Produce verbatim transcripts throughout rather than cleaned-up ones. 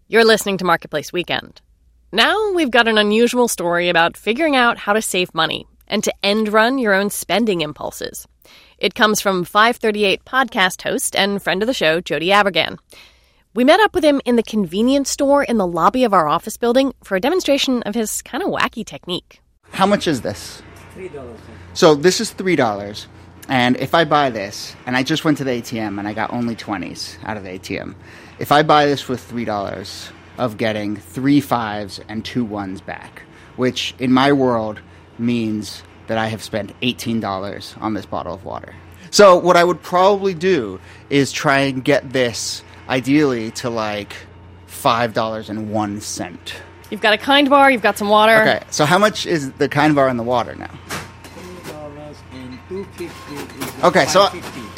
You're listening to Marketplace Weekend. Now we've got an unusual story about figuring out how to save money and to end-run your own spending impulses. It comes from five thirty-eight podcast host and friend of the show, Jody Avirgan. We met up with him in the convenience store in the lobby of our office building for a demonstration of his kind of wacky technique. How much is this? three dollars. So this is three dollars. And if I buy this, and I just went to the A T M and I got only twenties out of the A T M, if I buy this with three dollars of getting three fives and two ones back, which in my world means that I have spent eighteen dollars on this bottle of water. So what I would probably do is try and get this ideally to like five dollars and one cent. You've got a Kind bar, you've got some water. Okay, so how much is the Kind bar in the water now? three dollars and two fifty. Okay, so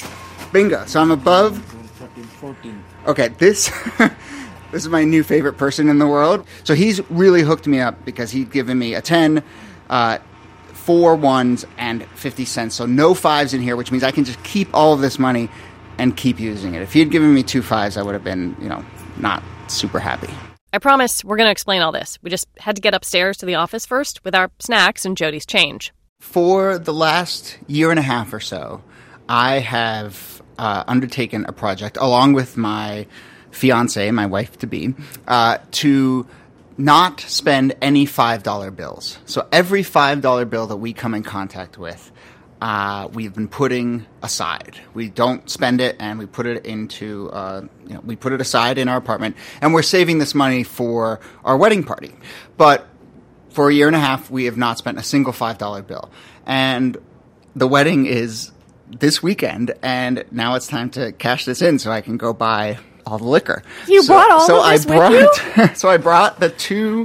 bingo. So I'm above. thirteen, fourteen. Okay, this this is my new favorite person in the world. So he's really hooked me up because he'd given me a ten, uh, four ones, and fifty cents. So no fives in here, which means I can just keep all of this money and keep using it. If he had given me two fives, I would have been, you know, not super happy. I promise we're going to explain all this. We just had to get upstairs to the office first with our snacks and Jody's change. For the last year and a half or so, I have uh, undertaken a project along with my fiance, my wife-to-be, uh, to not spend any five dollar bills. So every five dollar bill that we come in contact with, uh, we've been putting aside. We don't spend it, and we put it into, uh, you know, we put it aside in our apartment, and we're saving this money for our wedding party. But for a year and a half, we have not spent a single five dollar bill. And the wedding is this weekend, and now it's time to cash this in so I can go buy all the liquor. You so, brought all so of this I brought, with you? So I brought the two,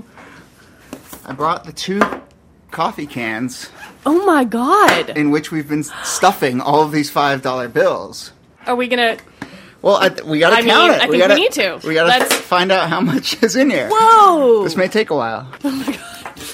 I brought the two coffee cans Oh my God. in which we've been stuffing all of these five dollar bills. Are we going to... Well, I, we got to I count mean, it. I we think gotta, we need to. We got to Let's- find out how much is in here. Whoa! This may take a while. Oh my God.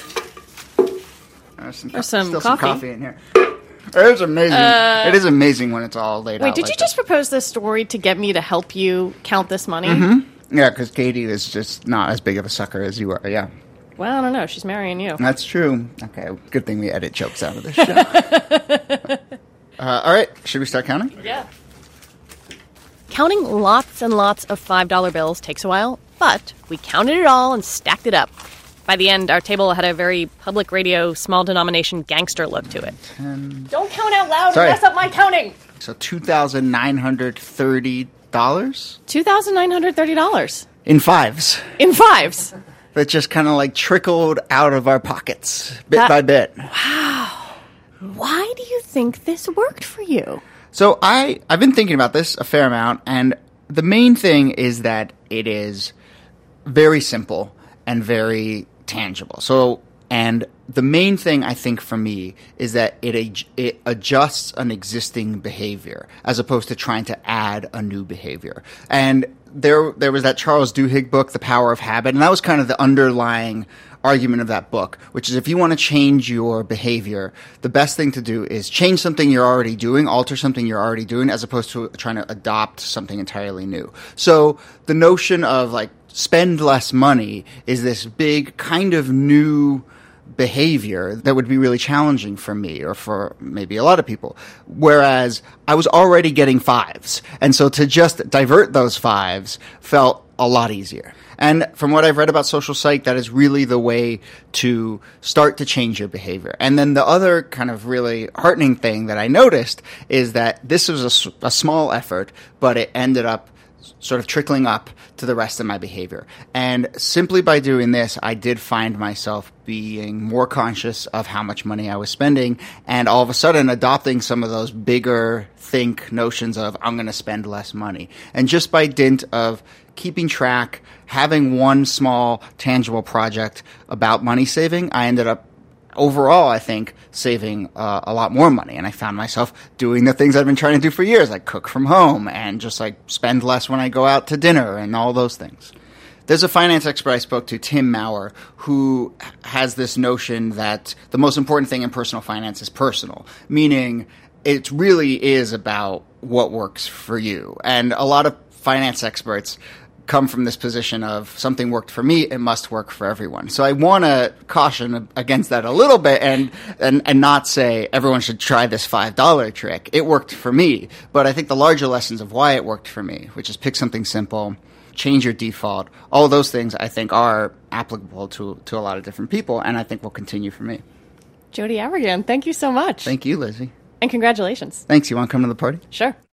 There's some, There's some still coffee. some coffee in here. It is amazing. Uh, it is amazing when it's all laid out. Wait, did like you just this. propose this story to get me to help you count this money? Mm-hmm. Yeah, because Katie is just not as big of a sucker as you are. Yeah, Well, I don't know. She's marrying you. that's true. Okay, good thing we edit jokes out of this show. uh, all right, should we start counting? Yeah. Counting lots and lots of five dollar bills takes a while, but we counted it all and stacked it up. By the end, our table had a very public radio, small denomination gangster look to it. ten Don't count out loud Sorry. and mess up my counting! So two thousand nine hundred thirty dollars two thousand nine hundred thirty dollars. in fives In fives. that just kind of like trickled out of our pockets bit That- by bit. Why do you think this worked for you? So I, I've been thinking about this a fair amount, and the main thing is that it is very simple and very tangible. So, and the main thing I think for me is that it ad- it adjusts an existing behavior as opposed to trying to add a new behavior. And there there was that Charles Duhigg book, The Power of Habit, and that was kind of the underlying argument of that book, which is if you want to change your behavior, the best thing to do is change something you're already doing, alter something you're already doing, as opposed to trying to adopt something entirely new. So the notion of like spend less money is this big kind of new behavior that would be really challenging for me or for maybe a lot of people. Whereas I was already getting fives. And so to just divert those fives felt a lot easier. And from what I've read about social psych, that is really the way to start to change your behavior. And then the other kind of really heartening thing that I noticed is that this was a, s- a small effort, but it ended up sort of trickling up to the rest of my behavior. And simply by doing this, I did find myself being more conscious of how much money I was spending, and all of a sudden adopting some of those bigger think notions of I'm going to spend less money. And just by dint of keeping track, having one small tangible project about money saving, I ended up overall, I think, saving uh, a lot more money. And I found myself doing the things I've been trying to do for years, like cook from home and just like spend less when I go out to dinner and all those things. There's a finance expert I spoke to, Tim Maurer, who has this notion that the most important thing in personal finance is personal, meaning it really is about what works for you. And a lot of finance experts come from this position of something worked for me, it must work for everyone. So I want to caution against that a little bit and, and, and not say everyone should try this five dollar trick. It worked for me. But I think the larger lessons of why it worked for me, which is pick something simple, change your default, all those things I think are applicable to, to a lot of different people, and I think will continue for me. Jody Avirgan, thank you so much. Thank you, Lizzie. And congratulations. Thanks. You want to come to the party? Sure.